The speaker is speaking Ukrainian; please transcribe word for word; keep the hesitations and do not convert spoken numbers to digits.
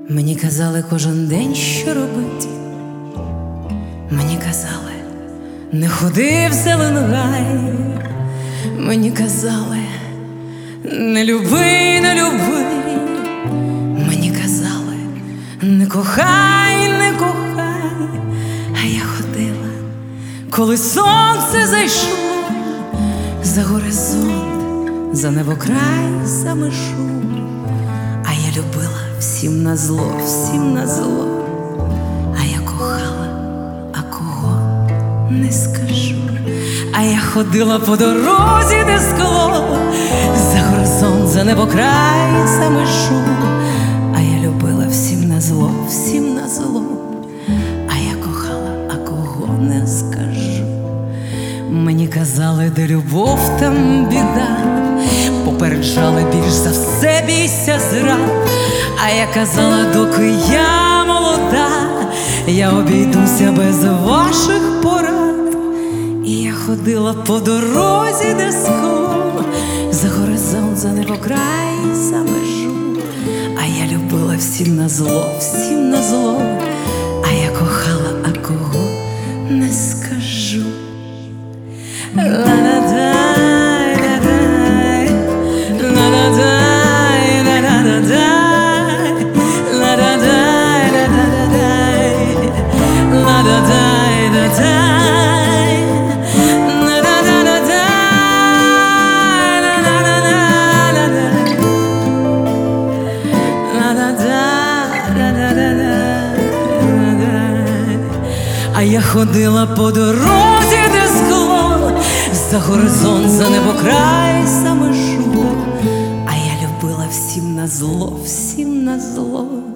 Мені казали кожен день, що робити. Мені казали, не ходи в зелений гай. Мені казали, не люби, не люби. Мені казали, не кохай, не кохай. А я ходила, коли сонце зайшло за горизонт, за небокрай, за межу. А я любила всім назло, всім назло. А я кохала, а кого не скажу. А я ходила по дорозі, де скло, за горизонт, за небокрай, за межу. А я любила всім назло, всім назло. А я кохала, а кого не скажу. Мені казали, де любов, там біда. Попереджали, більш за все бійся зрад. А я казала, доки я молода, я обійдуся без ваших порад. І я ходила по дорозі, де скло, за горизонт, за небокрай, за межу. А я любила всім назло, всім назло. А я кохала, а кого не скажу. Ла-ла-дай, ла-дай, ла-ла-дай, ла-ла-дай, ла-ла-дай, ла-ла-дай, ла-ла-дай, ла-дай, ла-ла-дай. А я ходила по дорозі, де скло, за горизонт, за небокрай, за межу. А я любила всім назло, всім назло.